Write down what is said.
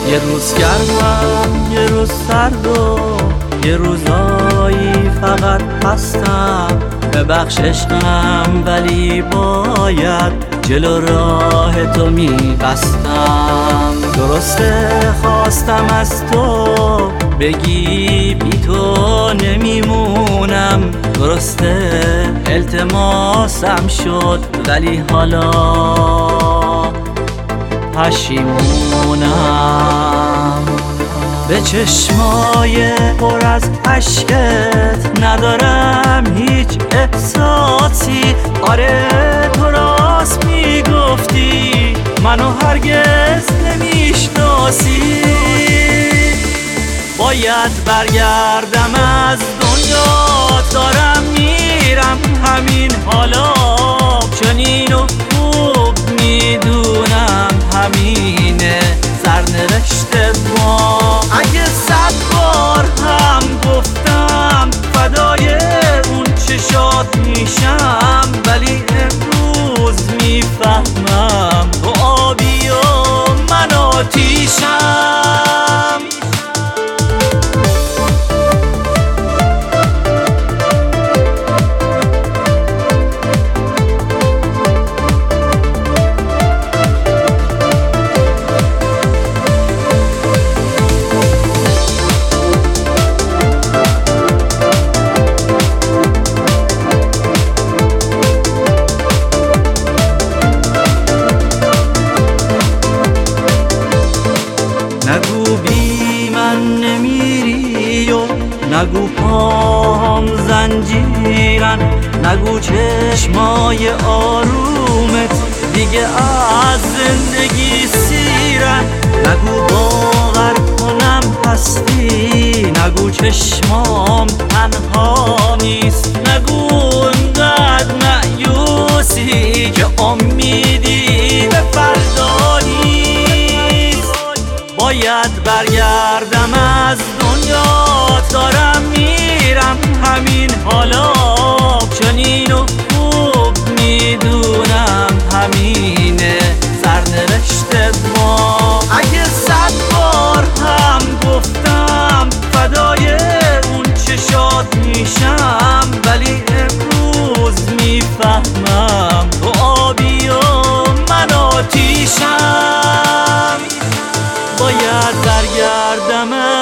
یه روز گرمم یه روز سرد و یه روزایی فقط هستم. ببخش عشقم ولی باید جلو راه تو میبستم. درسته خواستم از تو بگی بی تو نمیمونم، درسته التماسم شد ولی حالا پشیمونم. به چشمای پر از عشقت ندارم هیچ احساسی. آره تو راست میگفتی منو هرگز نمیشناسی. باید برگردم از دنیا، دارم میرم همین حالا. چنین و خوب میدونم همینه سرنوشت ما. اگه 100 بار هم گفتم فدای اون چشات میشم، ولی امروز میفهمم تو آبی و من آتیشم. نگو بی من نمیری و نگو پام زنجیرن، نگو چشمای آرومت دیگه از زندگی سیرن. نگو باور کنم هستی، نگو چشمام تنها نیست، نگو انقدر مایوسی که امیدی به فردا نیست. باید برگردم از دنیا، دارم میرم همین حالا. چنین و خوب میدونم همینه سرنوشت ما. اگه 100 بار هم گفتم فدای اون چشات میشم، ولی امروز میفهمم تو آبی و من آتیشم. باید برگردم